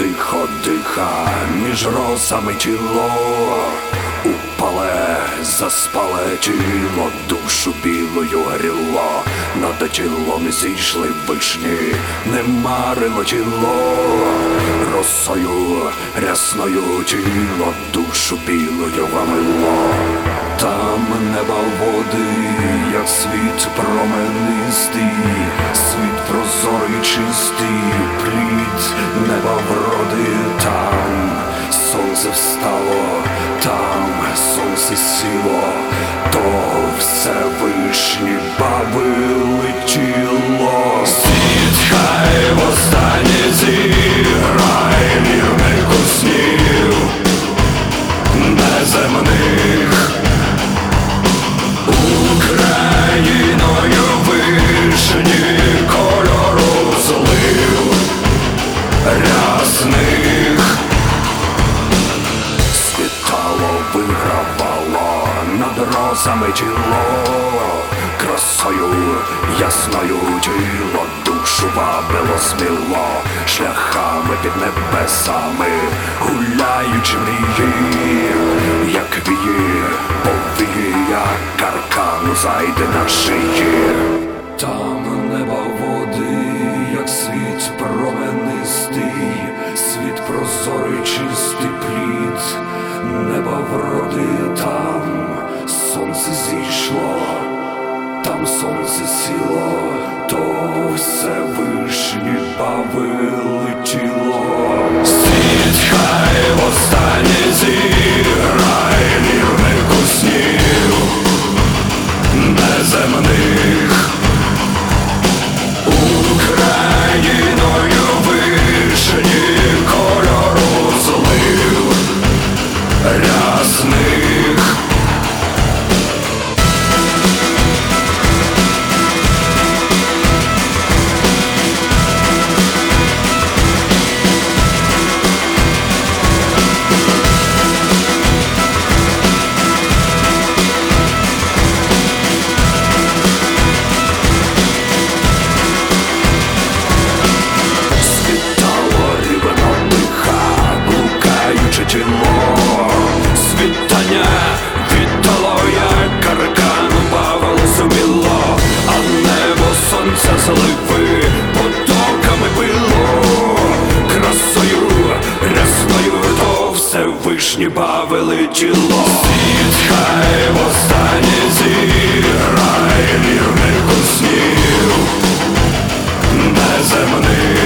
тихо диха між росами тіло, упале, заспале тіло, душу білою гріло, над тілом зійшли вишні, не марило тіло, росою рясною тіло, душу білою вамило. Там неба води, як світ променистий, світ прозорий чистий, плід неба вроди. Там сонце встало, там сонце сіло, то Всевишні баби летіло. Світ хай востаннє зіграє вірних снів неземних. Україною вишні кольору злив рясних. Світало вигравало над росами тіло, красою ясною тіло, душу вабило сміло, шляхами під небесами, гуляючи мрії, як вії, повія, каркану зайде на шиї. Там неба води, як світ променистий, світ прозорий чистий плід неба вроди. Там сонце зійшло, там сонце сіло, то Всевишні баби летіло. Світ хай востаннє зіграє вірних снів неземних. Україною вишні кольору злив рясних. Світання віддало, як каркан Павело зуміло, а небо сонця зливи потоками било, красою рясною то Всевишні бави летіло. Світ хай востаннє зіграє вірних снів неземних.